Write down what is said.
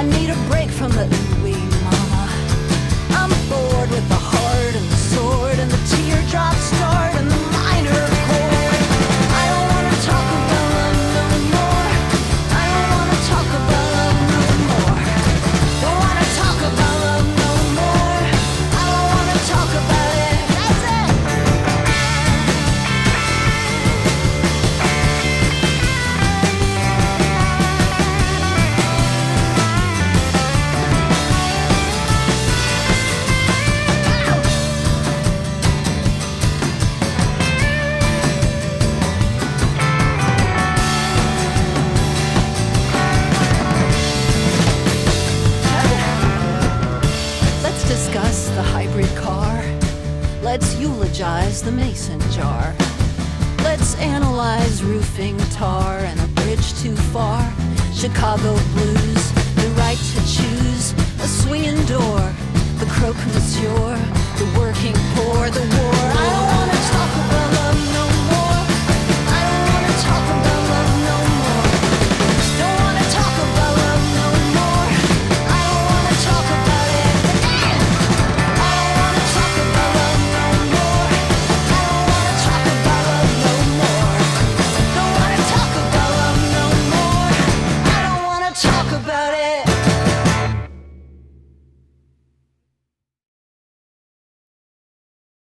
I need a break from the ooh-wee, mama. I'm bored with the heart and the sword and the teardrop start and the minor chord. I don't wanna talk about love no more. I don't wanna talk about love no more. Don't wanna talk about love no more. I don't wanna talk about it. That's it. Let's discuss the hybrid car. Let's eulogize the mason jar. Let's analyze roofing tar and a bridge too far. Chicago blues, the right to choose, a swinging door, the croque monsieur, the working poor, the war. I don't wanna